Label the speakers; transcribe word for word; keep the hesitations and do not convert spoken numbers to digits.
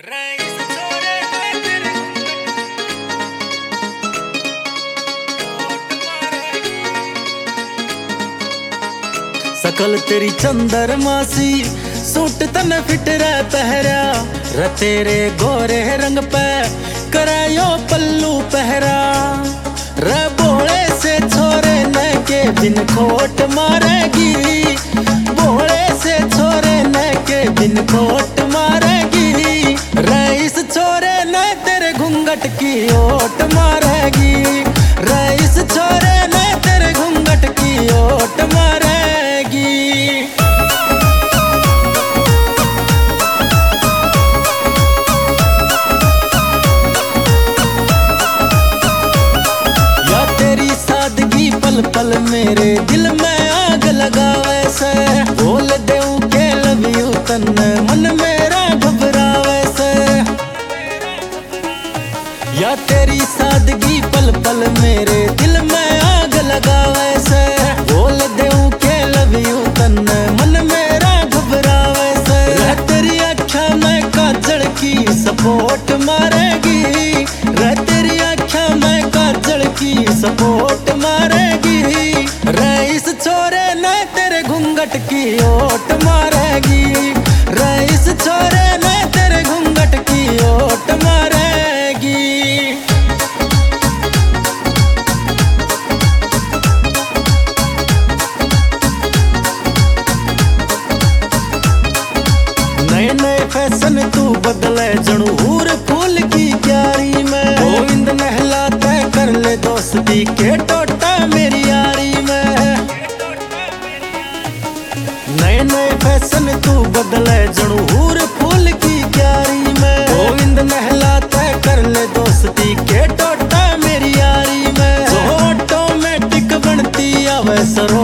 Speaker 1: Rice छोरे तेरे
Speaker 2: सकल तेरी चंद्रमासी सूट तन फिट रह पहरा र तेरे गोरे रंग पे करायो पल्लू पहरा र बोले से छोरे न के बिन खोट मारेगी बोले से छोरे न के बिन खोट मारेगी रईस छोरे न तेरे घूंघट की ओट मारेगी रईस छोरे न तेरे घूंघट की ओट मारेगी। या तेरी सादगी पल पल मेरे दिल में आग लगावे से बोल देऊं के लव यू तन मन मेरा घबरावे से। या तेरी सादगी पल पल मेरे दिल में आग लगावे से बोल देऊं के लव यू तन मन मेरा घबरावे से। रह तेरी आँखा में काजल की सपोर्ट मारेगी रह तेरी आँखा में काजल की सपोर्ट मारेगी रईस छोरे न तेरे घूंघट की ओट मारेगी रईस छोरे न तेरे घूंघट की ओट मारेगी। नए नए फैशन तू बदले जणू हूर फूल की क्यारी में गोविंद नहलाता कर ले दोस्ती के टोटा मेरी यारी में। नए नए फैशन तू बदले जणू हूर फूल की क्यारी में गोविंद नहलाता कर ले दोस्ती के टोटा मेरी यारी में। जो ऑटोमेटिक बनती आवे सरो